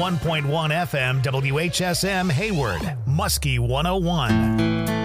101.1 FM WHSM Hayward, Muskie 101.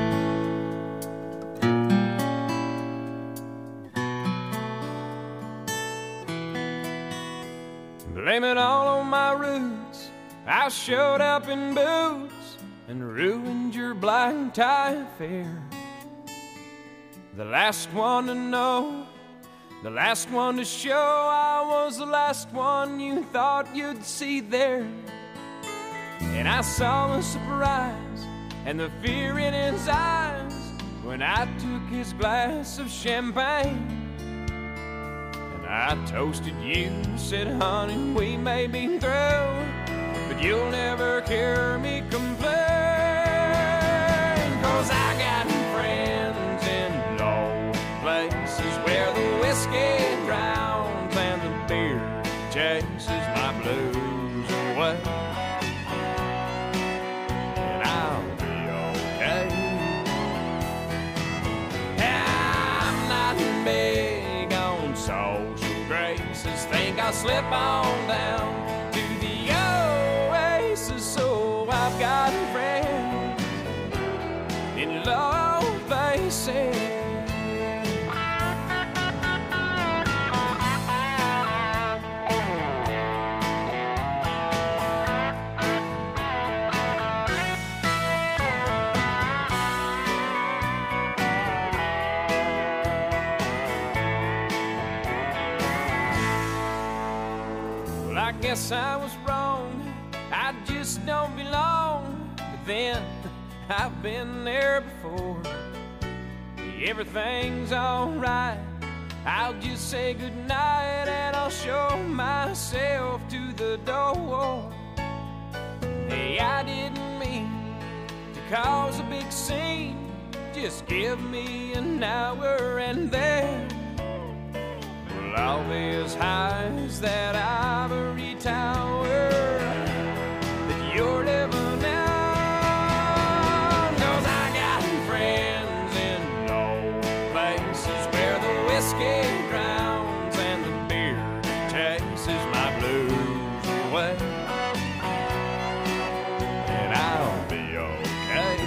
Blame it all on my roots. I showed up in boots and ruined your black tie affair. The last one to know, the last one to show, I was the last one you thought you'd see there. And I saw the surprise and the fear in his eyes when I took his glass of champagne. And I toasted you, said, honey, we may be through, but you'll never hear me complain. 'Cause I got friends in low places where the whiskey drowns and the beer chases my blues away. And I'll be okay. I'm not big on social graces. Think I'll slip on down to the oasis. So I've got friends in low places. I guess I was wrong, I just don't belong. But then, I've been there before. Everything's alright, I'll just say goodnight and I'll show myself to the door. Hey, I didn't mean to cause a big scene. Just give me an hour and then I'll be as high as that ivory tower that you're living on. 'Cause I got friends in low places where the whiskey drowns and the beer chases my blues away. And I'll be okay.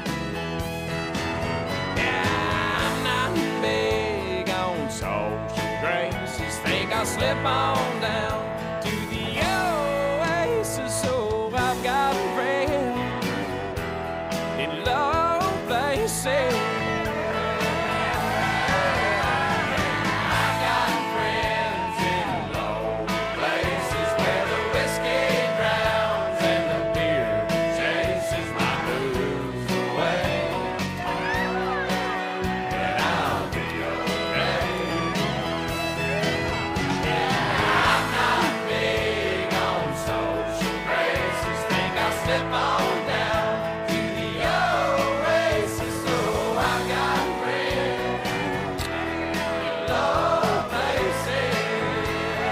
Yeah, I'm not big on social graces. Think I'll slip on down to the oasis. So I've got friends in low places. I've got friends in low places where the whiskey drowns and the beer chases my blues away. And I'll be okay. Slip on down to the oasis. So I've got friends in low places.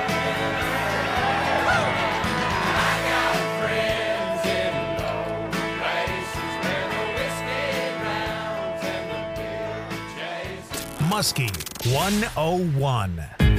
I got friends in low places where the whiskey drowns and the beer chases. Muskie 101.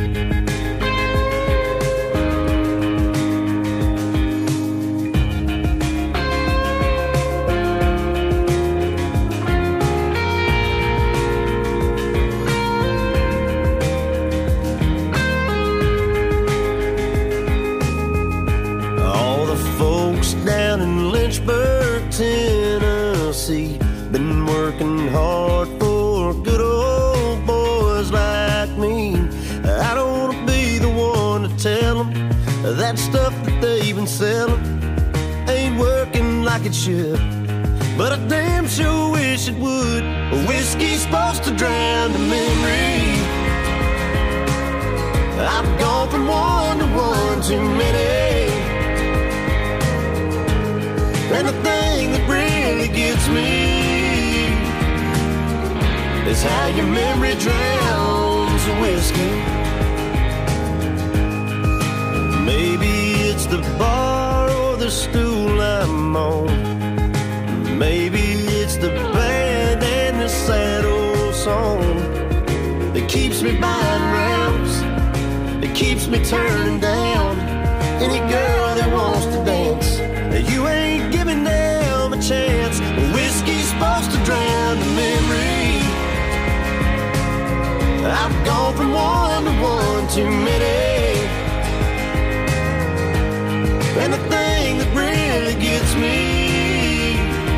Down in Lynchburg, Tennessee, been working hard for good old boys like me. I don't want to be the one to tell them that stuff that they've been selling ain't working like it should, but I damn sure wish it would. Whiskey's supposed to drown the memory. I've gone from one to one too many. And the thing that really gets me is how your memory drowns the whiskey. Maybe it's the bar or the stool I'm on. Maybe it's the band and the sad old song that keeps me buying rounds, that keeps me turning down any girl that wants to dance. too many. And the thing that really gets me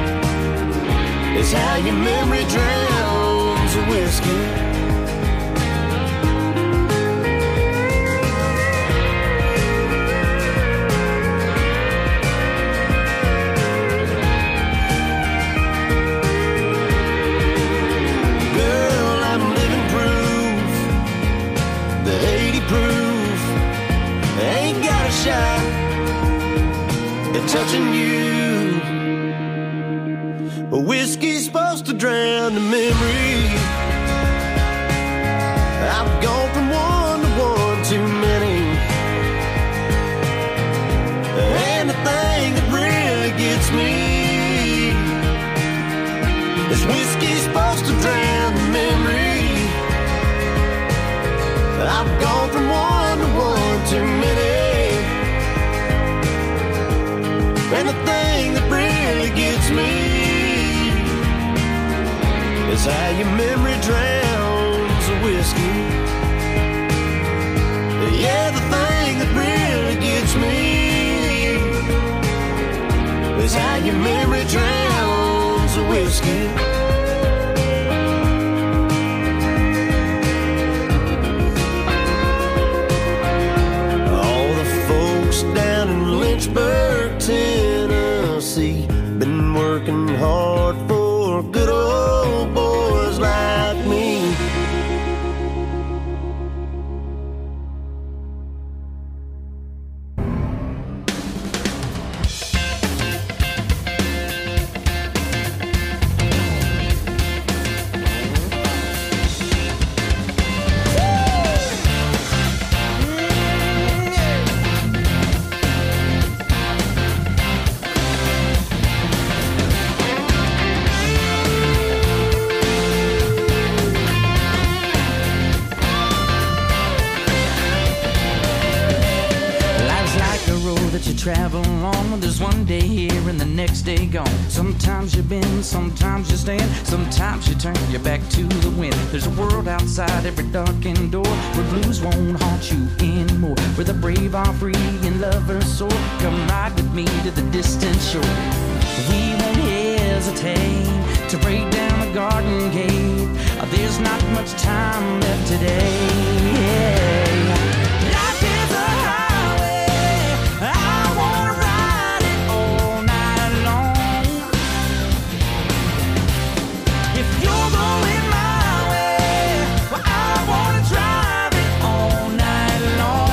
is how your memory drowns the whiskey. Shot at touching you. Whiskey's supposed to drown the memory. I've gone from one to one too many. And the thing that really gets me is whiskey's supposed to drown the memory. I've gone from one to one too many. And the thing that really gets me is how your memory drowns the whiskey. Yeah, the thing that really gets me is how your memory drowns the whiskey. Down in Lynchburg, Tennessee, been working hard for good old boys like me. Travel on, there's one day here and the next day gone. Sometimes you bend, sometimes you stand, sometimes you turn your back to the wind. There's a world outside every darkened door where blues won't haunt you anymore, where the brave are free and lovers soar. Come ride with me to the distant shore. We won't hesitate to break down the garden gate. There's not much time left today. Life is a highway, I wanna ride it all night long. If you're going my way, well, I wanna drive it all night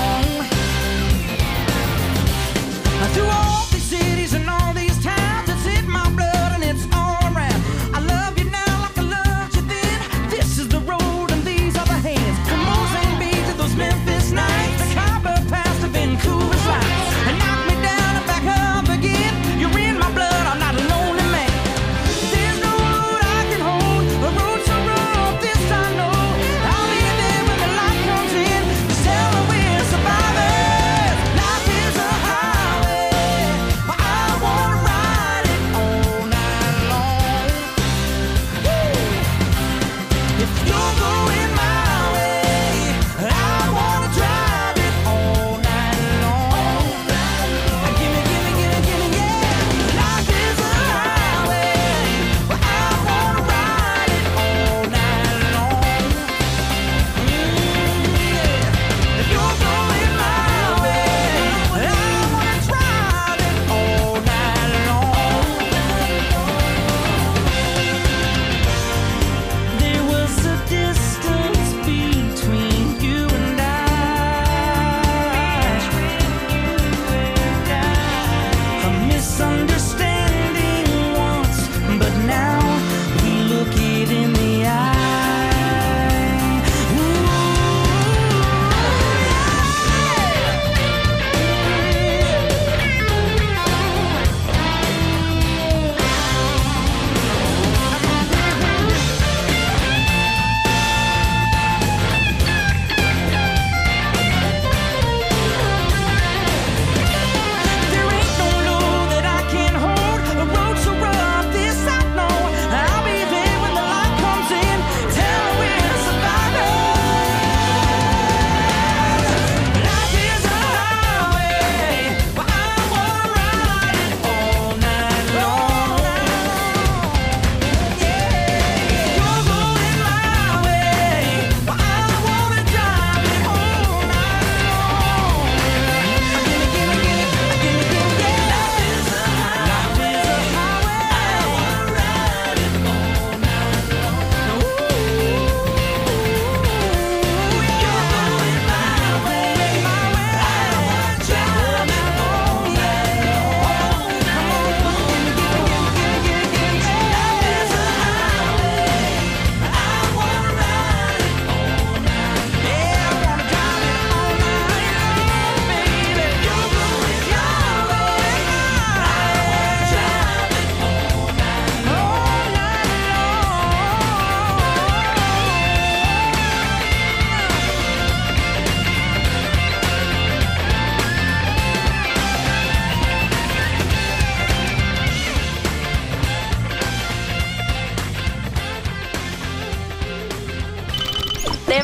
long. Through all these cities and all these towns, it's in my blood and it's all around. I love you now like I loved you then. This is the road and these are the hands. From Mozambique Beach to those Memphis nights, the Copper Pass to Vancouver's lights. And knock me down and back up again. You're in my blood, I'm not a lonely man. There's no road I can hold, a road so rough, this I know. I'll be there when the light comes in. Just tell me we're survivors. Life is a highway,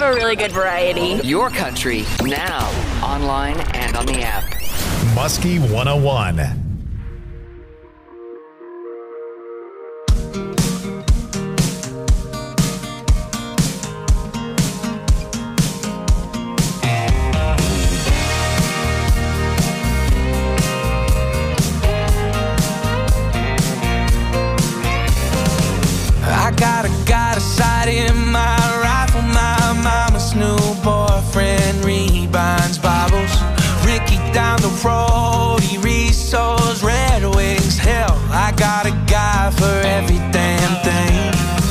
a really good variety. Your country, now, online and on the app. Muskie 101. I got a sight in my rifle. My mama's new boyfriend rebinds Bibles. Ricky down the road, he resows Red Wings. Hell, I got a guy for every damn thing.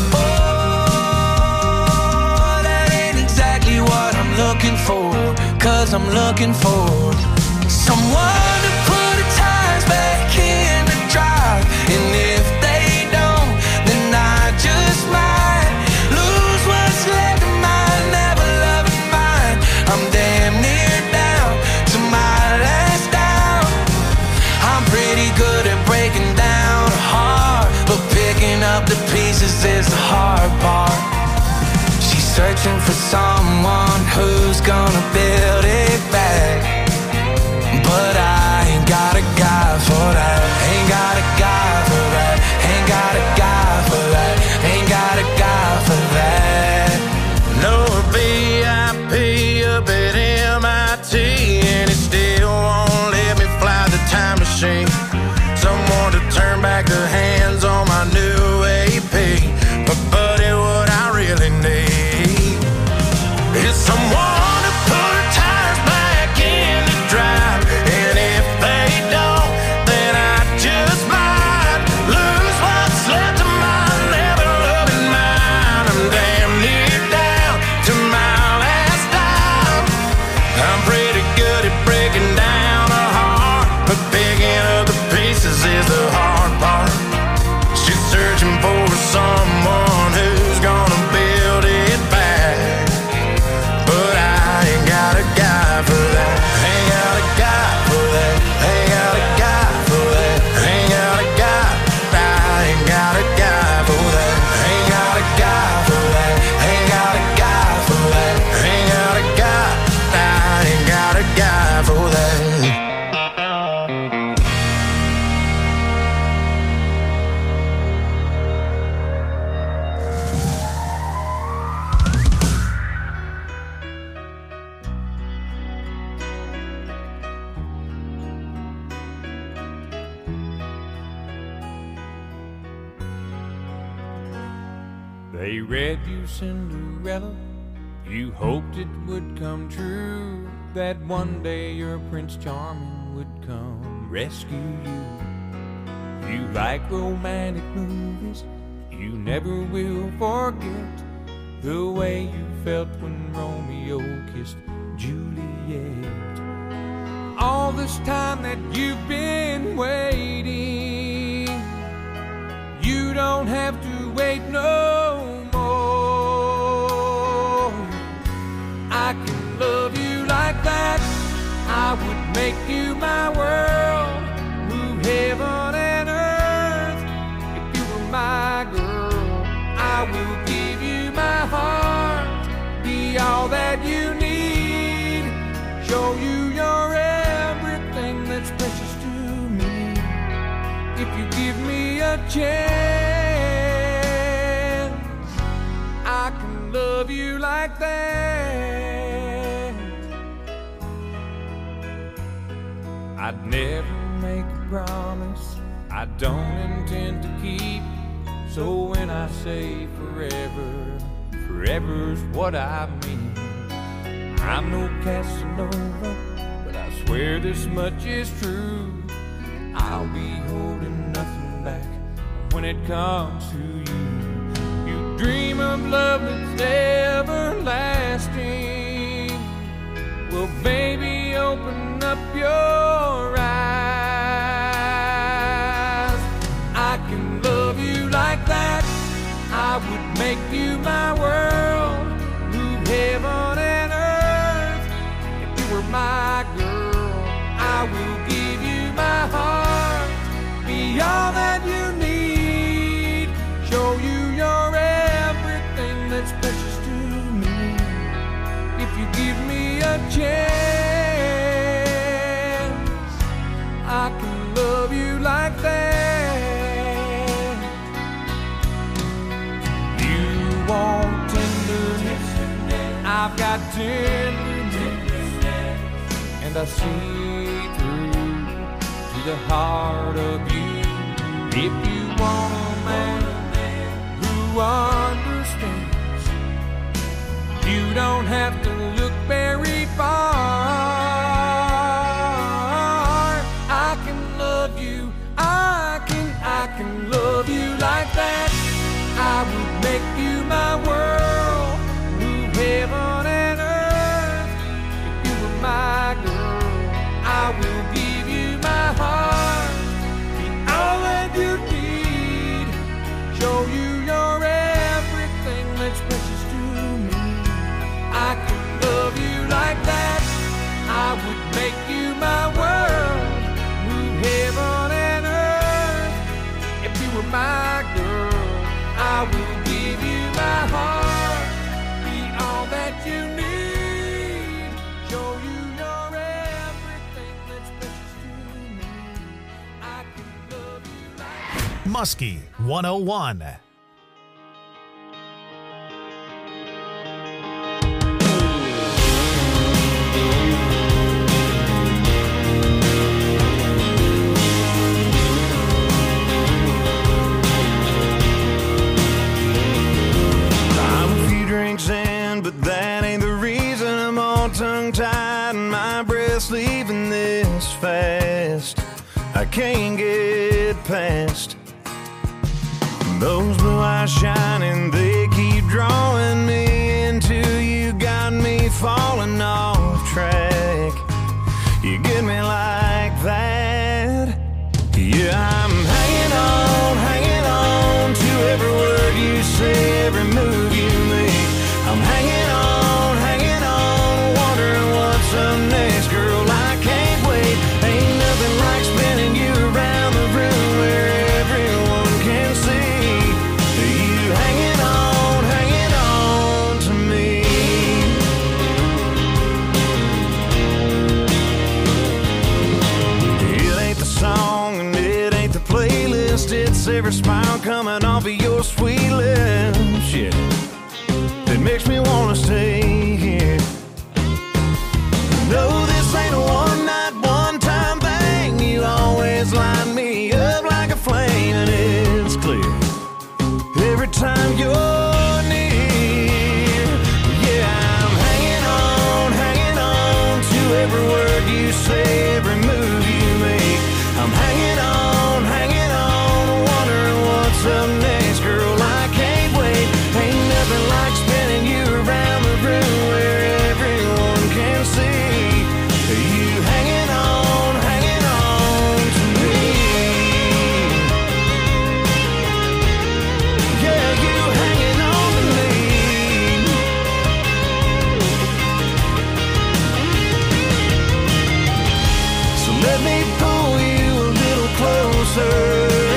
Oh, that ain't exactly what I'm looking for. 'Cause I'm looking for someone to put the tires back in the drive. And if they don't, then I just might lose what's left of my never loving mind. I'm damn near down to my last down. I'm pretty good at breaking down a heart, but picking up the pieces is the hard part. She's searching for someone who's gonna build it back, but I ain't got a guy for that. Ain't got a guy for that. Ain't got a guy for that. Ain't got a guy for that. No VIP up at MIT, and it still won't let me fly the time machine. Someone to turn back the hands on my new AP. But buddy, what I really need is someone to put tires back in the drive. And if they don't, then I just might lose what's left of my never loving mind. I'm damn near down to my last dime. I'm pretty good at breaking down a heart, but picking up the pieces is the hard part. She's searching for someone who's gonna build it back, but I ain't got a guy for that. Ain't got a guy for that. Ain't got a guy for that. Ain't got a guy. I ain't got a guy for that. Ain't got a guy for that. Ain't got a guy for that. Ain't got a guy. I ain't got a guy for that. They read you Cinderella, you hoped it would come true, that one day your Prince Charming would come rescue you. You like romantic movies, you never will forget the way you felt when Romeo kissed Juliet. All this time that you've been waiting, you don't have to wait no more. I can love you like that. I would make you my world, move heaven and earth if you were my girl. I will give you my heart, be all that you need, show you you're everything that's precious to me. If you give me a chance, I can love you like that. I'd never make a promise I don't intend to keep. So when I say forever, forever's what I mean. I'm no Casanova, but I swear this much is true. I'll be holding nothing back when it comes to you. You dream of love that's everlasting. Well, baby, open up your eyes. I can love you like that. I would make you my world, move heaven and earth if you were my girl. I will give you my heart, be all that you need, show you you're everything that's precious to me. tenderness, and I see through to the heart of you. If you want a man who understands, you don't have to look very far. I can love you, I can love you like that. I would make you my world, move heaven and earth. If you were my girl, I will give you my heart, be all that you need, show you you're everything that's precious to me. I can love you like that. I would make you my world, move heaven and earth. If you were my girl, I will give you my heart, be all that you need, show you you're everything that's precious to me. I can love you like Muskie 101. But that ain't the reason I'm all tongue-tied and my breath's leaving this fast. I can't get past those blue eyes shining, they keep drawing me into you, got me falling off track. You get me like that. Yeah, I'm hanging on to every word you say, every move you make. I'm hanging on, wondering what's up next. Girl, I can't wait. Ain't nothing like spinning you around the room where everyone can see you hanging on to me. It ain't the song and it ain't the playlist, it's every smile coming off of your sweet lips. Yeah, it makes me wanna stay here. No, this ain't a one-night, one-time thing. You always light me up like a flame, and it's clear every time you're near. Yeah, I'm hanging on to every word you say, every move you make. I'm hanging on, wondering what's up next. Girl, I can't wait. Ain't nothing like spinning you around the room where everyone can see you hanging on to me. Yeah, you hanging on to me. So let me pull you a little closer.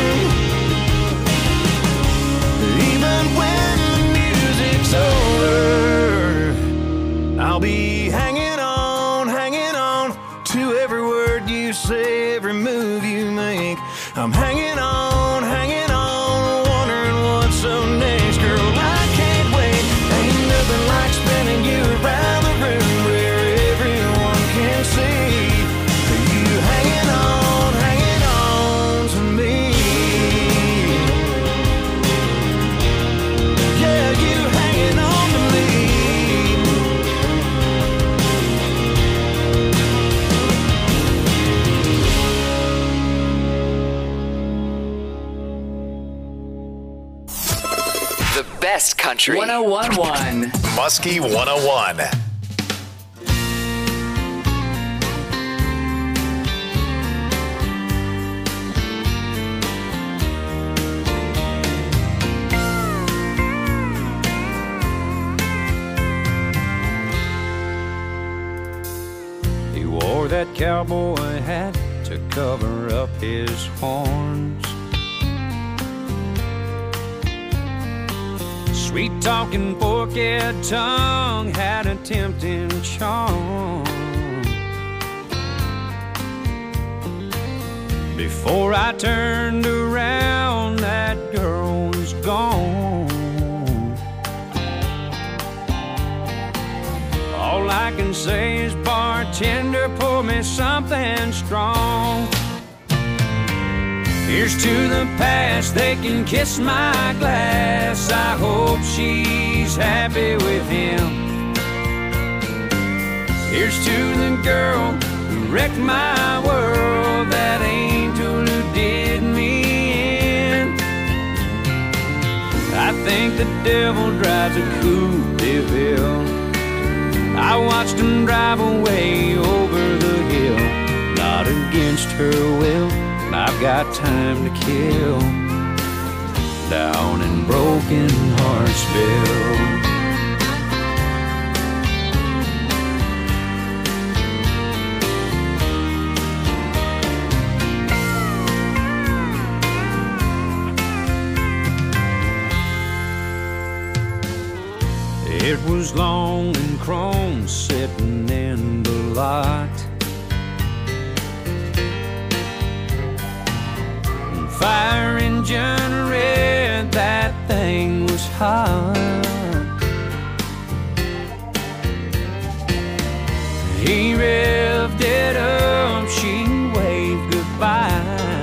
I'll be hanging on to every word you say, every move you make. I'm hanging on, wondering what's up next. Girl, I can't wait. Ain't nothing like spinning you around the room where everyone can see you hanging on to me. Yeah, you hanging on to me. Best Country 101.1 Muskie 101. He wore that cowboy hat to cover up his horns. Sweet-talking, fork-head tongue had a tempting charm. Before I turned around, that girl was gone. say his bartender, pour me something strong. Here's to the past, they can kiss my glass. I hope she's happy with him. Here's to the girl who wrecked my world, that angel who did me in. I think the devil drives a Coupe de Ville. I watched him drive away over the hill, not against her will. I've got time to kill down in Broken Heartsville. It was long and chrome sitting in the lot. Fire engine red, that thing was hot. He revved it up, she waved goodbye.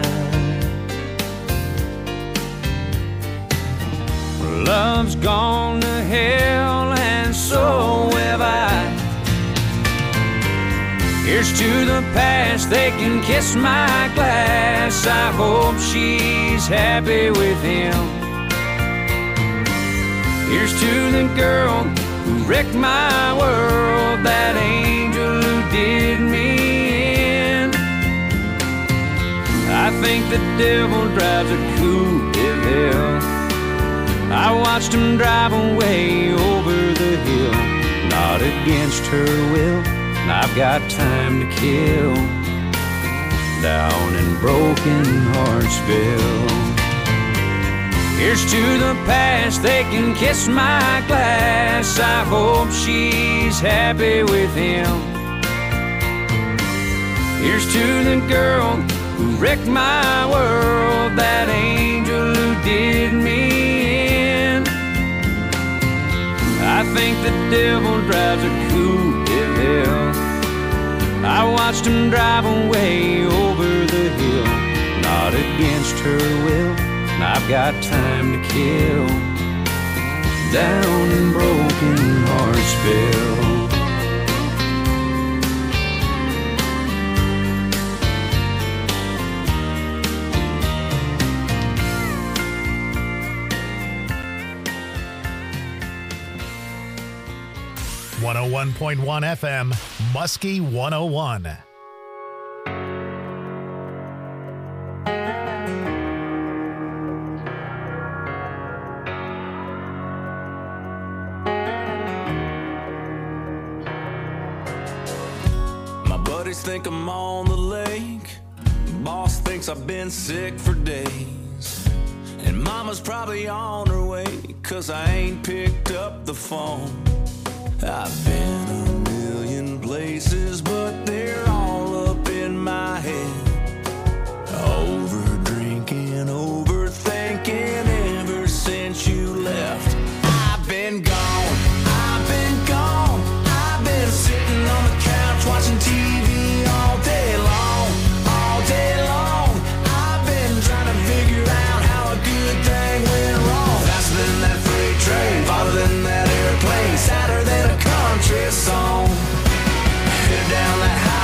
Love's gone to hell and so have I. Here's to the past, they can kiss my glass. I hope she's happy with him. Here's to the girl who wrecked my world, that angel who did me in. I think the devil drives a Coupe de Ville. I watched him drive away over the hill, not against her will. I've got time to kill down in Broken Heartsville. Here's to the past, they can kiss my glass. I hope she's happy with him. Here's to the girl who wrecked my world, that angel who did me in. I think the devil drives a Coupe de Ville. I watched him drive away over the hill, not against her will. I've got time to kill down in Broken Heartsville. 101.1 FM, Muskie 101. My buddies think I'm on the lake. Boss thinks I've been sick for days. And mama's probably on her way, 'cause I ain't picked up the phone. I've been a million places, but they're all up in my head. Over drinking, overthinking, ever since you left. I've been gone, I've been gone. I've been sitting on the couch watching TV all day long, all day long. I've been trying to figure out how a good thing went wrong. Faster than that freight train, farther than that airplane, sadder than a country song. Headed down that highway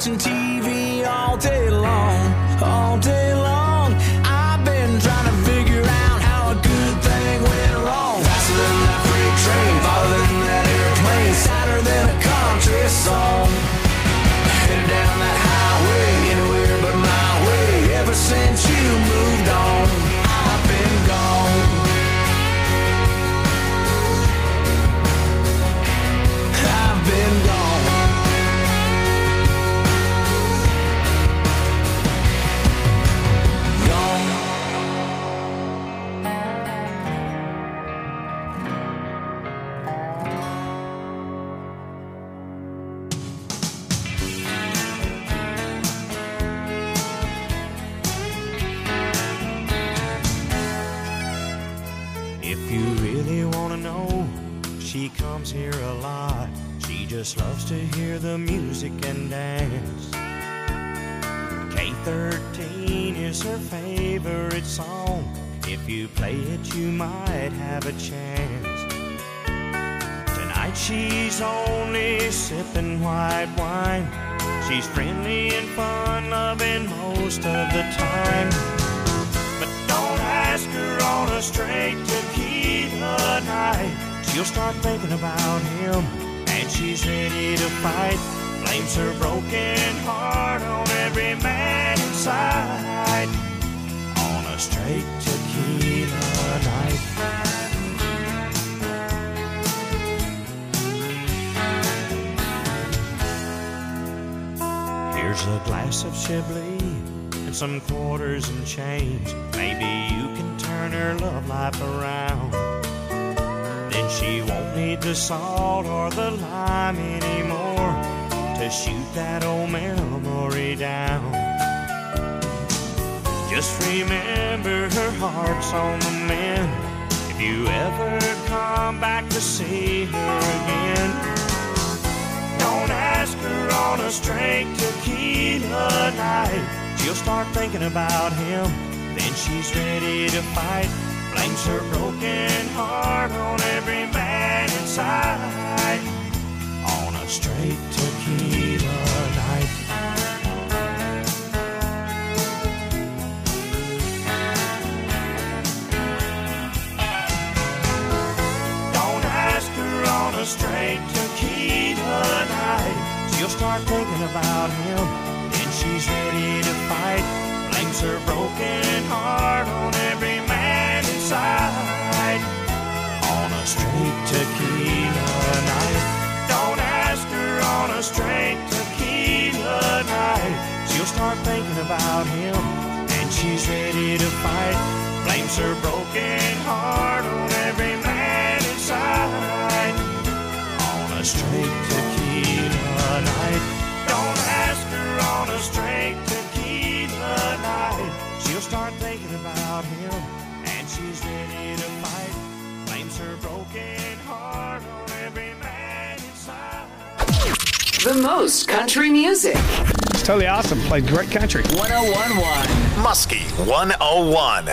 watching TV all day long, all day long. I've been trying to figure out how a good thing went wrong. Faster than that freight train, farther than that airplane, sadder than a country song. Headed down that highway, anywhere but my way. Ever since you moved on, I've been gone. I've been gone. She comes here a lot. She just loves to hear the music and dance. K13 is her favorite song. If you play it, you might have a chance. Tonight she's only sipping white wine. She's friendly and fun-loving most of the time. But don't ask her on a straight tequila night. She'll start thinking about him, and she's ready to fight. Blames her broken heart on every man inside. On a straight tequila night. Here's a glass of Chablis and some quarters and change. Maybe you can turn her love life around. Then she won't need the salt or the lime anymore to shoot that old memory down. Just remember her heart's on the mend. If you ever come back to see her again, don't ask her on a straight tequila night. She'll start thinking about him, then she's ready to fight. Blames her broken heart on every man inside. On a straight tequila night. Don't ask her on a straight tequila night. She'll start thinking about him, then she's ready to fight. Blames her broken heart on every man inside. On a straight tequila night. Don't ask her on a straight tequila night. She'll start thinking about him, and she's ready to fight. Blames her broken heart on every man inside. On a straight tequila night. Don't ask her on a straight tequila night. She'll start thinking about him, and she's ready to fight. Blames her broken heart on every man inside. The most country music. It's totally awesome. Played great country. 101.1 Muskie 101.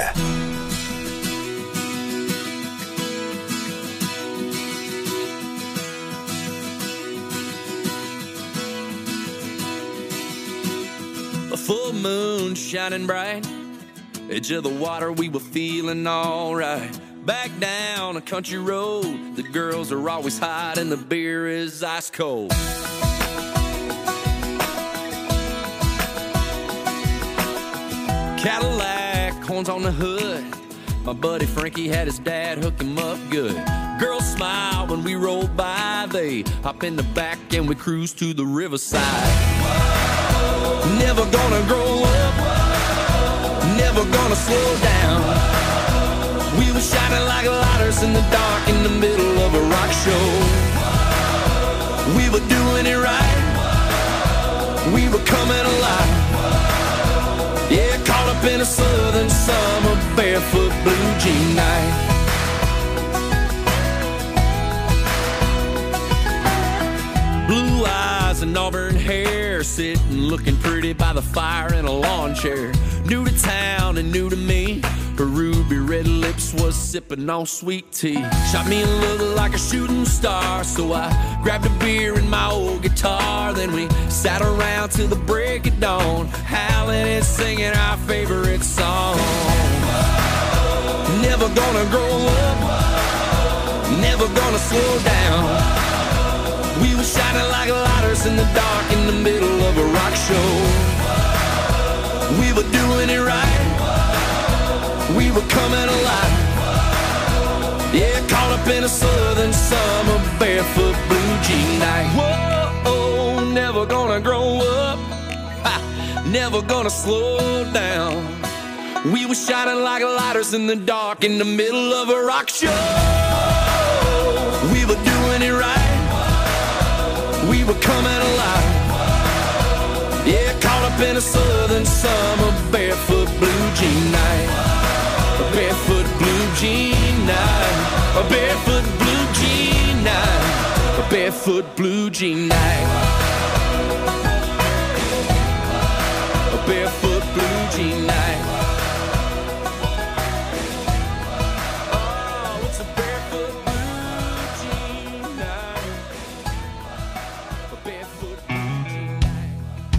A full moon shining bright, edge of the water, we were feeling alright. Back down a country road, the girls are always hot and the beer is ice cold. Cadillac, horns on the hood, my buddy Frankie had his dad hook him up good. Girls smile when we roll by, they hop in the back and we cruise to the riverside. Whoa. Never gonna grow up, whoa. Never gonna slow down. We were shining like lighters in the dark in the middle of a rock show. Whoa. We were doing it right, whoa. We were coming alive. Whoa. Yeah, caught up in a southern summer barefoot blue jean night. Blue eyes and auburn hair, sitting looking pretty by the fire in a lawn chair. New to town and new to me, Her ruby red lips was sipping on sweet tea. Shot me a look like a shooting star, so I grabbed a beer and my old guitar. Then we sat around till the break of dawn, howling and singing our favorite song. Never gonna grow up, never gonna slow down. We were shining like lighters in the dark in the middle of a rock show. We were doing it right, we were coming alive. Yeah, caught up in a southern summer barefoot blue jean night. Whoa, never gonna grow up, never gonna slow down. We were shining like lighters in the dark in the middle of a rock show. We were doing it right, we were coming alive. Yeah, caught up in a southern summer barefoot blue jean night. A barefoot blue jean night. A barefoot blue jean night. A barefoot blue jean night. A barefoot blue jean night. Oh, it's a barefoot blue jean night. A barefoot blue jean night.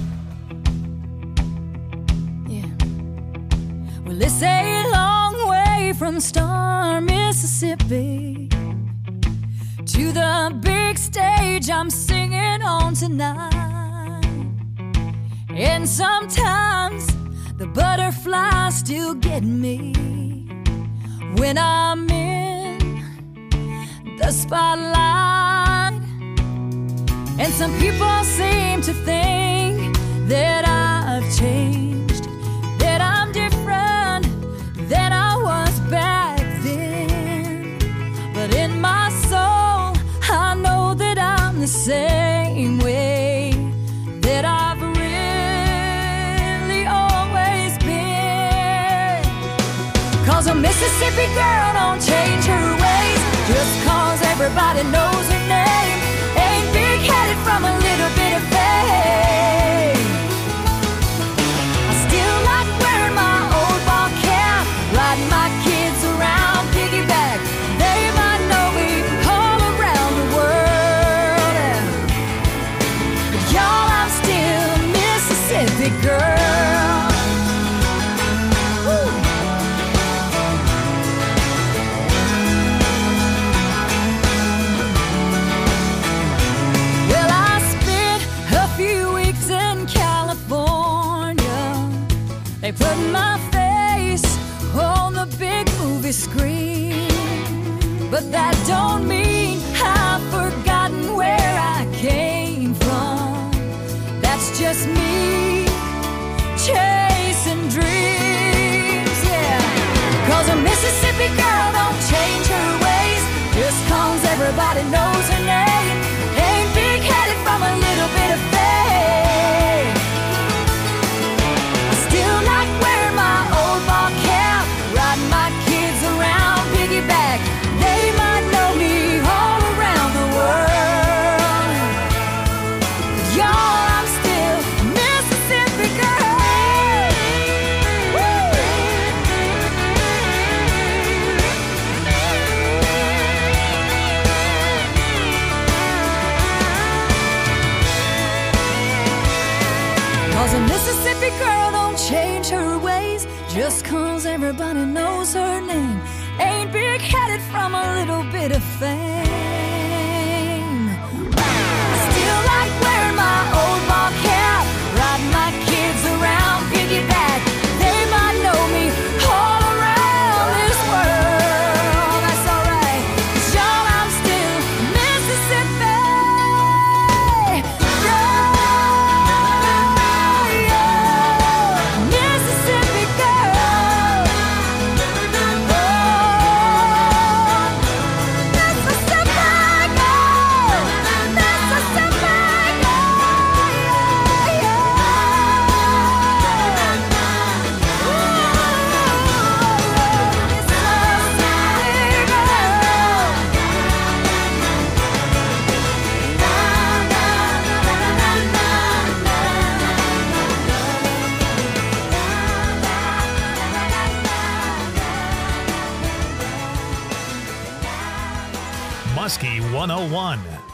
Yeah. Well, it's a long way from Star, Mississippi, to the big stage I'm singing on tonight. And sometimes the butterflies still get me when I'm in the spotlight. And some people seem to think that I've changed, that I'm different than I was back then. But in my soul, I know that I'm the same way that I've really always been. 'Cause a Mississippi girl don't change her ways just 'cause everybody knows her name. Ain't big-headed from a little bit of fame. I still like wearing my old ball cap, riding my kids around piggyback. They might know me all around the world. But y'all, I'm still a Mississippi girl. Woo. Well, I spent a few weeks in California. They put my face on the big movie screen. But that don't mean I've forgotten where I came from. That's just me chasing dreams, yeah. 'Cause a Mississippi girl don't change her ways just 'cause everybody knows her name. Ain't big-headed from a little bit of fame. I still like wearing my old ball cap, riding my kids around piggyback. They might know me all around the world. But y'all, I'm still a Mississippi girl. Woo! Cause a Mississippi girl don't change her ways just 'cause everybody knows her name. Ain't big-headed from a little bit of fame. I still like wearing my old ball cap, riding my kids around piggyback. They might know me all around this world. That's alright, 'cause y'all, I'm still Mississippi girl. Mississippi girl. Mississippi girl. Mississippi girl. Muskie 101.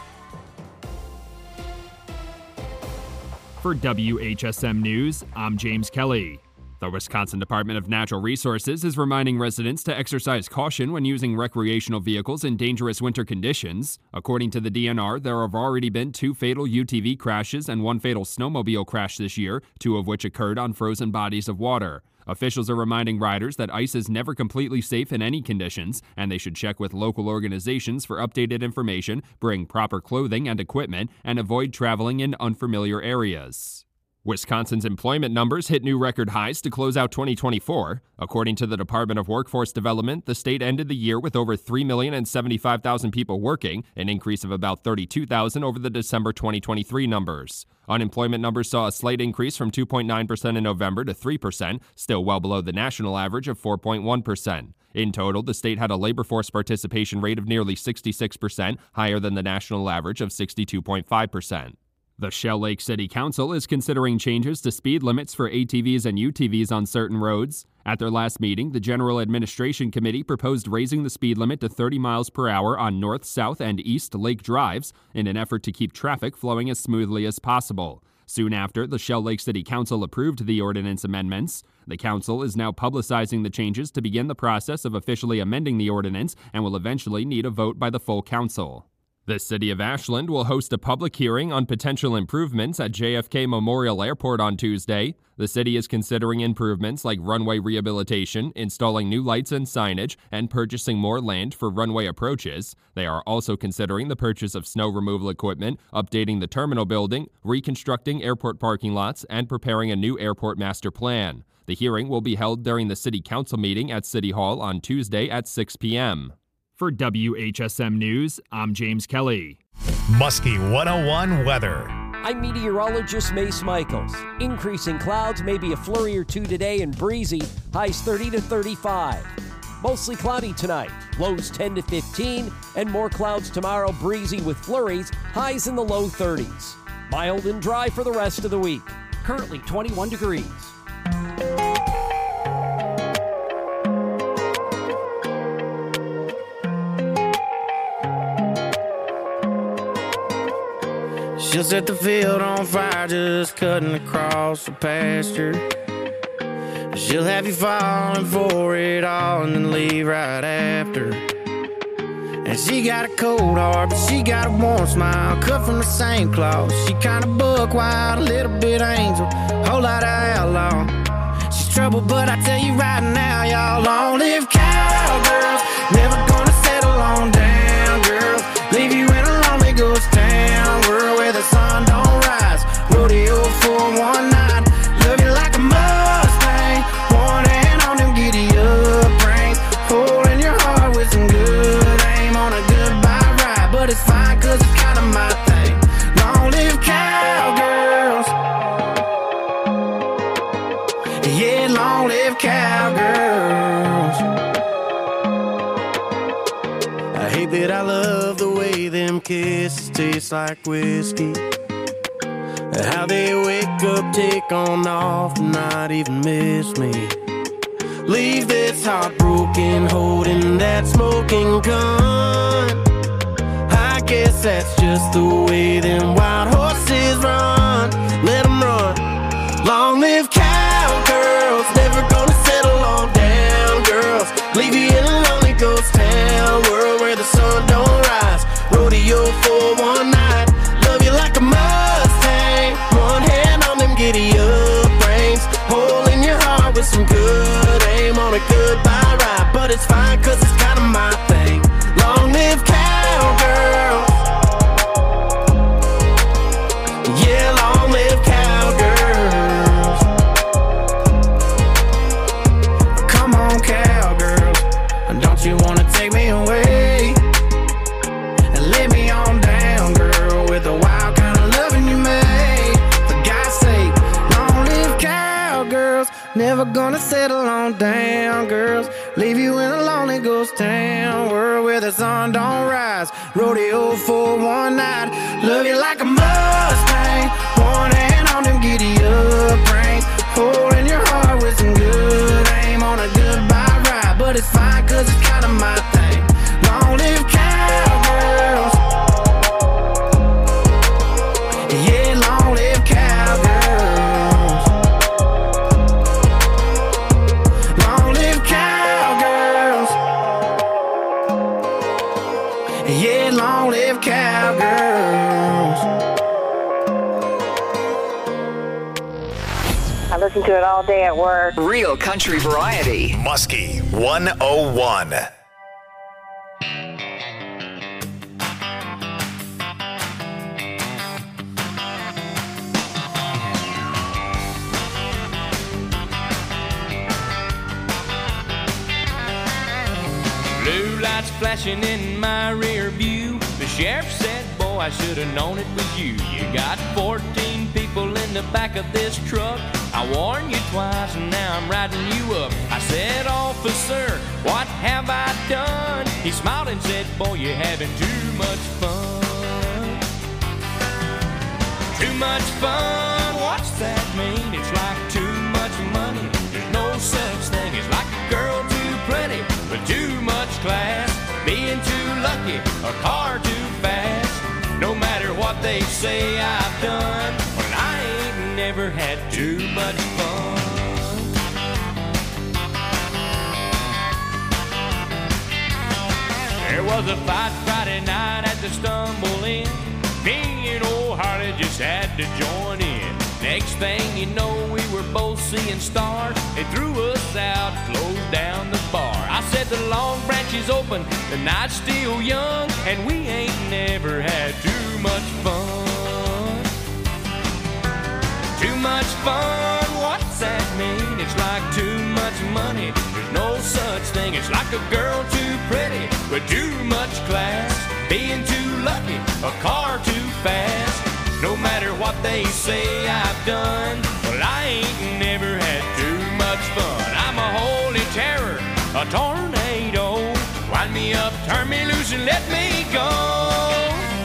For WHSM News, I'm James Kelly. The Wisconsin Department of Natural Resources is reminding residents to exercise caution when using recreational vehicles in dangerous winter conditions. According to the DNR, there have already been 2 fatal UTV crashes and 1 fatal snowmobile crash this year, 2 of which occurred on frozen bodies of water. Officials are reminding riders that ice is never completely safe in any conditions, and they should check with local organizations for updated information, bring proper clothing and equipment, and avoid traveling in unfamiliar areas. Wisconsin's employment numbers hit new record highs to close out 2024. According to the Department of Workforce Development, the state ended the year with over 3,075,000 people working, an increase of about 32,000 over the December 2023 numbers. Unemployment numbers saw a slight increase from 2.9% in November to 3%, still well below the national average of 4.1%. In total, the state had a labor force participation rate of nearly 66%, higher than the national average of 62.5%. The Shell Lake City Council is considering changes to speed limits for ATVs and UTVs on certain roads. At their last meeting, the General Administration Committee proposed raising the speed limit to 30 miles per hour on north, south, and east lake drives in an effort to keep traffic flowing as smoothly as possible. Soon after, the Shell Lake City Council approved the ordinance amendments. The council is now publicizing the changes to begin the process of officially amending the ordinance and will eventually need a vote by the full council. The city of Ashland will host a public hearing on potential improvements at JFK Memorial Airport on Tuesday. The city is considering improvements like runway rehabilitation, installing new lights and signage, and purchasing more land for runway approaches. They are also considering the purchase of snow removal equipment, updating the terminal building, reconstructing airport parking lots, and preparing a new airport master plan. The hearing will be held during the city council meeting at City Hall on Tuesday at 6 p.m. For WHSM News, I'm James Kelly. Muskie 101 weather. I'm meteorologist Mace Michaels. Increasing clouds, maybe a flurry or 2 today and breezy, highs 30 to 35. Mostly cloudy tonight, lows 10 to 15, and more clouds tomorrow, breezy with flurries, highs in the low 30s. Mild and dry for the rest of the week. Currently 21 degrees. She'll set the field on fire just cutting across the pasture. She'll have you falling for it all and then leave right after. And she got a cold heart, but she got a warm smile, cut from the same cloth. She kinda buck wild, a little bit angel, whole lot of outlaw. She's trouble, but I tell you right now, y'all, long live cowgirls, never gonna settle on down, girls. Leave you in a lonely ghost town, world where the sun don't rise. Rodeo for one night, love you like a Mustang. One hand on them giddy up reins, holding your heart with some good aim on a goodbye ride. But it's fine, cause it's kinda my thing. Long live cowgirls. Yeah, long live cowgirls. I hate that I love the way them kisses taste like whiskey. How they wake up, take on off, not even miss me. Leave this heartbroken, holding that smoking gun. I guess that's just the way them wild horses run. Let them run. Long live cowgirls, never gonna settle on down, girls. Leave you in a lonely ghost town, world where the sun don't rise. Rodeo for one night, love you like a Mustang. One hand on them giddy up reins, holding your heart with some good aim on a goodbye ride. But it's fine, cause it's kinda my thing. Long live cowgirls. Yeah, long live cowgirls. Come on, cowgirls, don't you wanna take me away and lay me on down, girl, with the wild kind of loving you made. For God's sake, long live cowgirls, never gonna settle on down, girls. Leave you in a lonely ghost town, world where the sun don't rise. Rodeo for one night, love you like a Mustang. One hand on them giddy up reins, holding your heart with some good aim on a goodbye ride. But it's fine, cause it's kinda my thing. Long live cowgirls. listen to it all day at work. Real country variety. Muskie 101. Blue lights flashing in my rear view. The sheriff said, boy, I should have known it was you. You got 14 people in the back of this truck. I warned you twice and now I'm riding you up. I said, officer, what have I done? He smiled and said, boy, you're having too much fun. Too much fun, what's that mean? It's like too much money. There's no such thing as like a girl too pretty with too much class, being too lucky, a car too fast. No matter what they say I've done, well, I ain't never had too much fun. There was a fight Friday night at the Stumble Inn. Me and old Harley just had to join in. Next thing you know, we were both seeing stars. They threw us out, closed down the bar. I said the Long Branch is open, the night's still young, and we ain't never had too much fun. Too much fun, what's that mean? It's like too much money. There's no such thing. It's like a girl too pretty with too much class, being too lucky, a car too fast. No matter what they say I've done, well, I ain't never had too much fun. I'm a holy terror, a tornado. Wind me up, turn me loose, and let me go.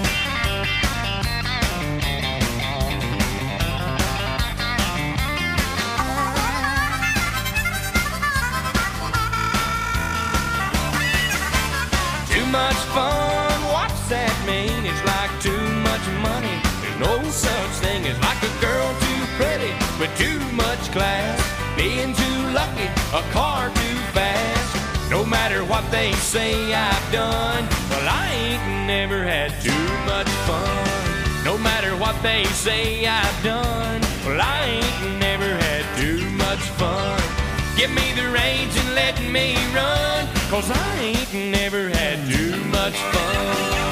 Too much fun, what's that mean? It's like too much money. No such thing as like a girl too pretty with too much class, being too lucky, a car too fast. No matter what they say I've done, well, I ain't never had too much fun. No matter what they say I've done, well, I ain't never had too much fun. Give me the reins and let me run, 'cause I ain't never had too much fun.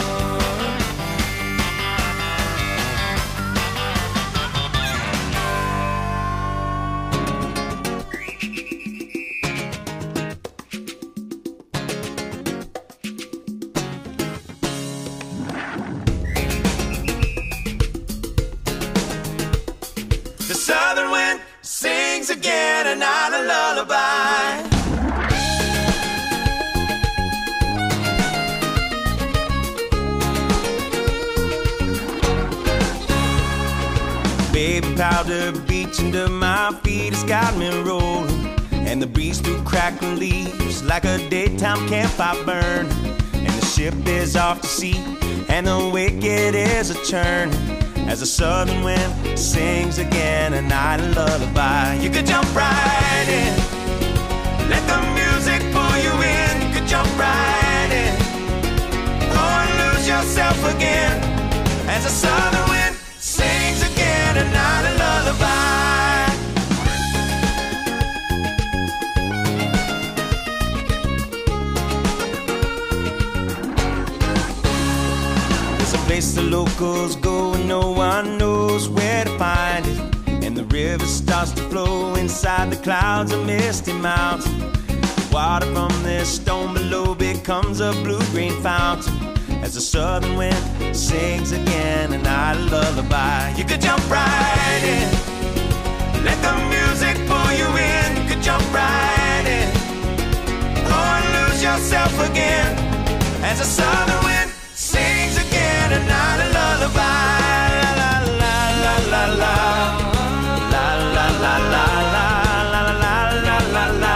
Southern wind sings again a night a lullaby. Baby powder beach under my feet has got me rolling, and the breeze through crackling leaves like a daytime campfire burn. And the ship is off to sea, and the wicked is a churn, as the southern wind sings again a night a lullaby. You could jump right in, let the music pull you in. You could jump right in, or lose yourself again, as the southern wind sings again a night a lullaby. There's a place the locals go and no one knows where to find it, and the river starts to flow inside the clouds of misty mountain. Water from this stone below becomes a blue-green fountain, as the southern wind sings again a night a lullaby. You could jump right in, let the music pull you in. You could jump right in, or lose yourself again, as the southern wind sings again a night a lullaby. La la la la la la la la la la la la la la la.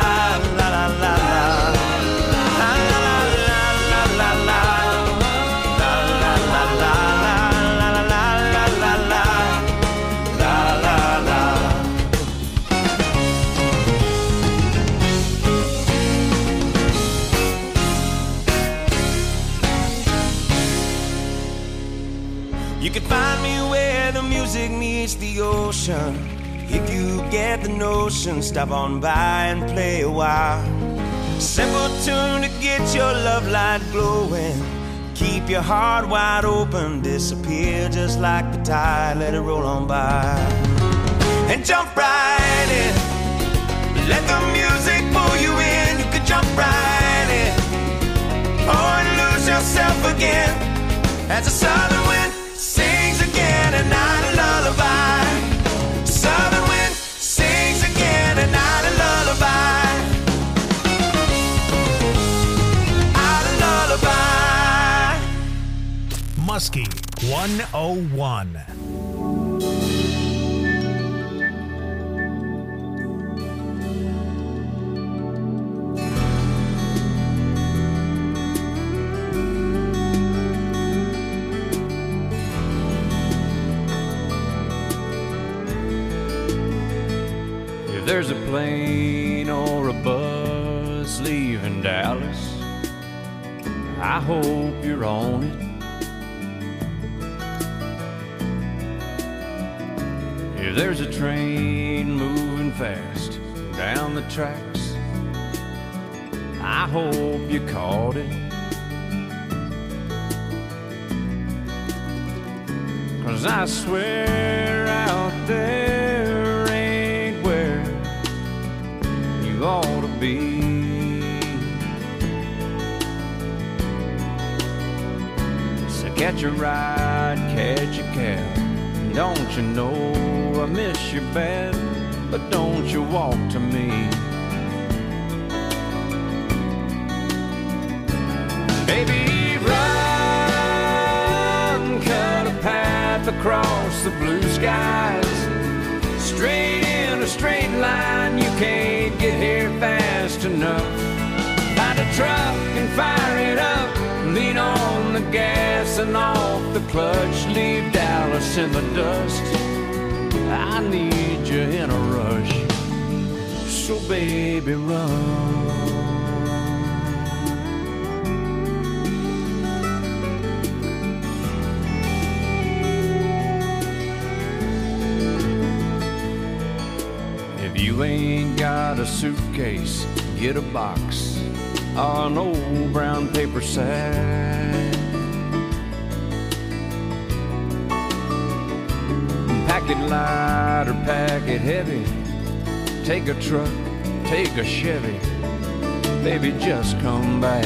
You could find me where the music meets the ocean, If you get the notion, stop on by and play a while. Simple tune to get your love light glowing. Keep your heart wide open, disappear just like the tide, let it roll on by. And jump right in, let the music pull you in. You can jump right in, oh, and lose yourself again as the southern wind sings again, a night of lullaby. Southern wind sings again, a night of lullaby. Night of lullaby. Muskie 101. If there's a plane or a bus leaving Dallas, I hope you're on it. If there's a train moving fast down the tracks, I hope you caught it. 'Cause I swear out there ain't where you ought to be. So catch a ride, catch a cab. Don't you know I miss you bad, but don't you walk to me. Baby, run, cut a path across the blue skies. Straight in a straight line, you can't get here fast enough. Find a truck and fire it up, lean on the gas and off the clutch. Leave Dallas in the dust, I need you in a rush. So baby, run. If you ain't got a suitcase, get a box or an old brown paper sack. Pack it light or pack it heavy. Take a truck, take a Chevy. Baby, just come back.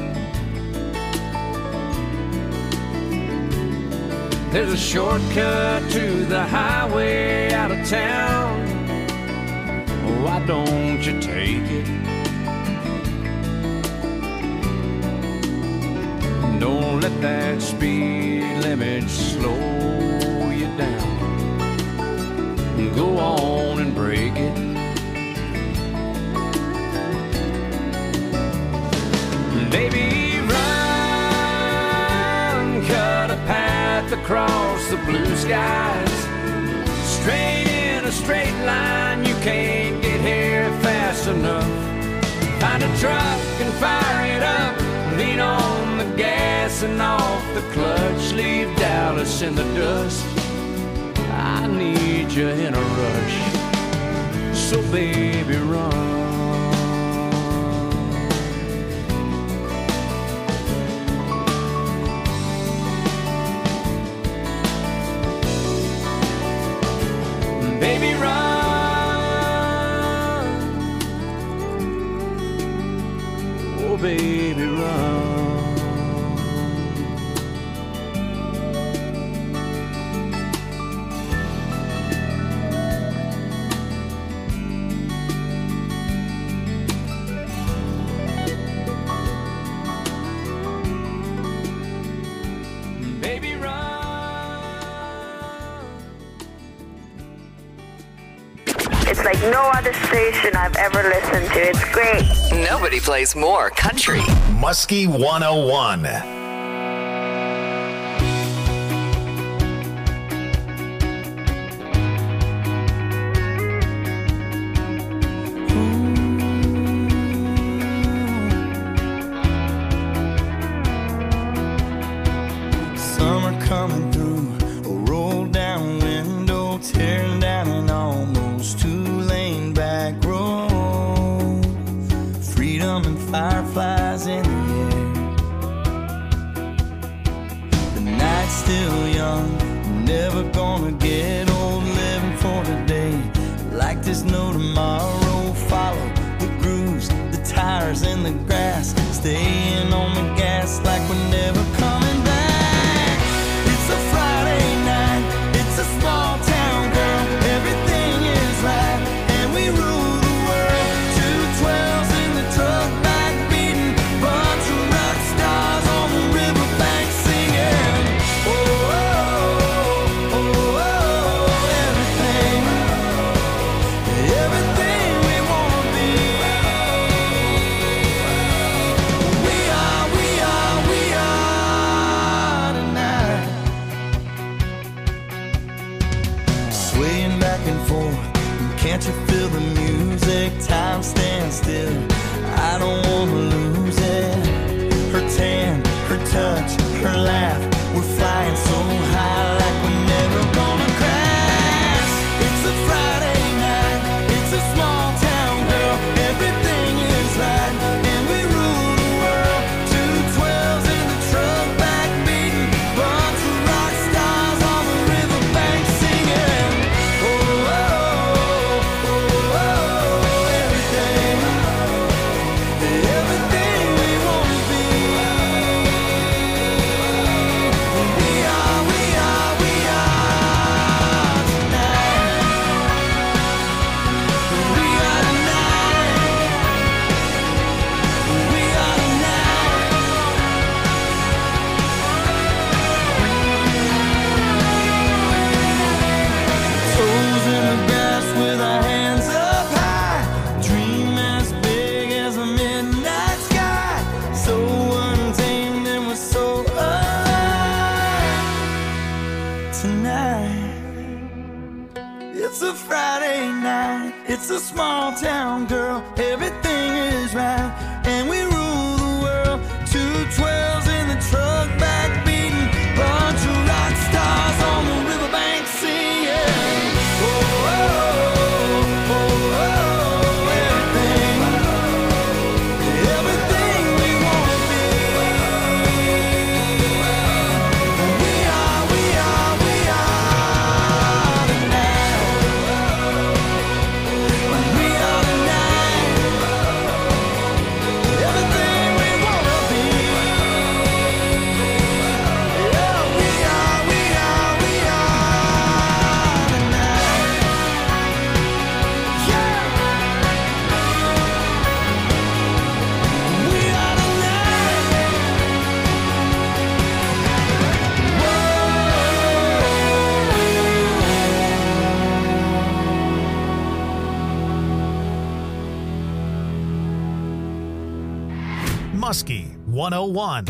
There's a shortcut to the highway out of town. Why don't you take it? Don't let that speed limit slow you down. Go on and break it. Baby, run, cut a path across the blue skies. Straight in a straight line, you can't get here fast enough. Find a truck and fire it up, lean on the gas and off the clutch. Leave Dallas in the dust, I need you in a rush. So baby, run. Baby, run. Oh, baby, run. Baby, It's like no other station I've ever listened to. It's great. Nobody plays more country. Muskie 101. Summer coming through, a roll down window, tearing down an almost fireflies in the air. The night's still young, never gonna get old, living for today. Like there's no tomorrow, follow the grooves, the tires in the grass, staying on the gas like we're never coming back. It's a Friday night, it's a small town, girl, everything is right, and we rule the world. 212s in the truck back beating, bunch of rock stars on the riverbank singing. Oh, oh, oh, oh, oh, everything we wanna be. We are tonight. Swaying back and forth, can't you feel the music? Time stands still, I don't wanna lose it. Her tan, her touch, her laugh, we're flying so high like we're never gonna crash. It's a Friday night, it's a small town, girl, everything is right, and we rule the world. 212s in the truck back beating, bunch of rock stars on the riverbank singing. Oh, oh, oh, oh, oh, everything we wanna be. We are tonight. We are tonight. We are tonight. Toes in the grass with our hands up high, dream as big as a midnight sky, so untamed and we're so alive tonight. It's a Friday night, it's a small town, girl, everything is right, and we rule the world. 212s in the truck back beating, bunch of rock stars on the riverbank singing. Oh, oh, oh, oh, oh, everything we wanna be. We are tonight. We are tonight. Everything we wanna be. Yeah, we are tonight. Yeah. We are Muskie 101.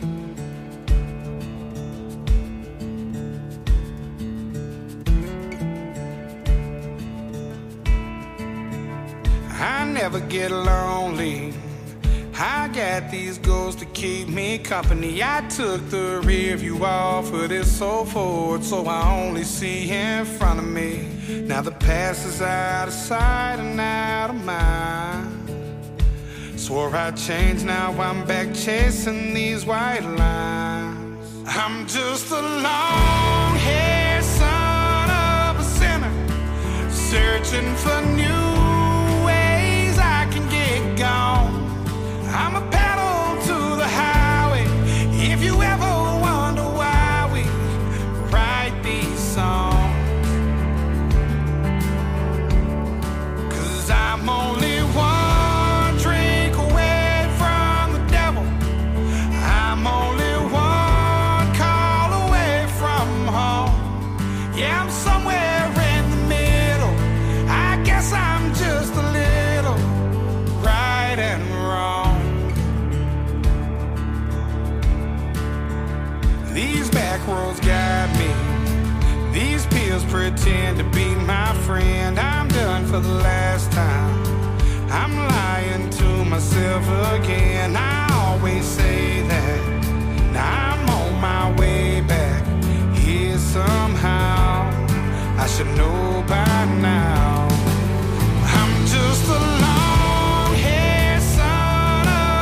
I never get lonely. I got these goals to keep me company. I took the rear view off of this so forward, so I only see in front of me. Now the past is out of sight and out of mind. Swore I'd change, now I'm back chasing these white lines. I'm just a long-haired son of a sinner, searching for new ways I can get gone. I'm a pedal to the highway, if you ever wonder why we write these songs. 'Cause I'm only one drink away from the devil, I'm only one call away from home. Yeah, I'm somewhere in the middle, I guess I'm just a little right and wrong. These back roads guide me, these pills pretend to be my friend. I'm done for the last time, I'm lying to myself again. I always say that, now I'm on my way back here somehow. I should know by now. I'm just a long-haired son of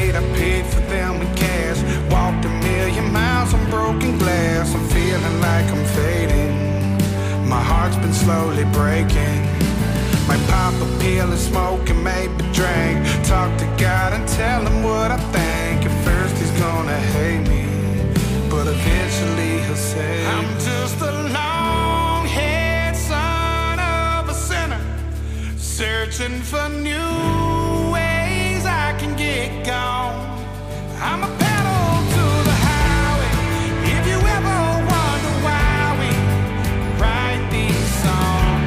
late, I paid for them with cash. Walked a million miles on broken glass. I'm feeling like I'm fading. My heart's been slowly breaking. Might pop a pill and smoke and maybe drink. Talk to God and tell him what I think. At first he's gonna hate me, but eventually he'll say I'm just a long-haired son of a sinner, searching for new ways I can get gone. I'm a pedal to the highway. If you ever wonder why we write these songs,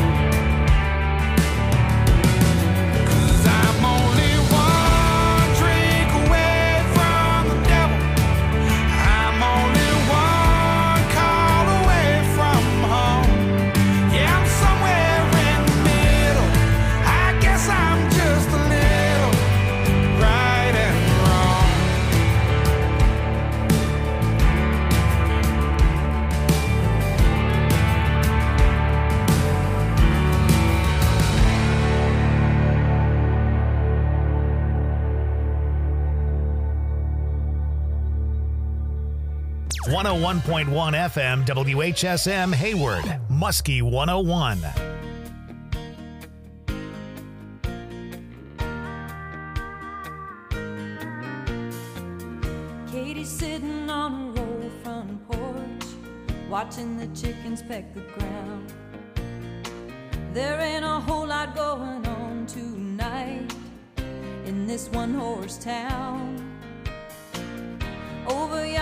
'cause I'm only one drink away from the devil. I'm only one call away from home. Yeah, I'm somewhere in the middle. I guess I'm just a little right and wrong. .1 FM WHSM Hayward, Muskie 101. Katie's sitting on her old front porch, watching the chickens peck the ground. There ain't a whole lot going on tonight in this one-horse town.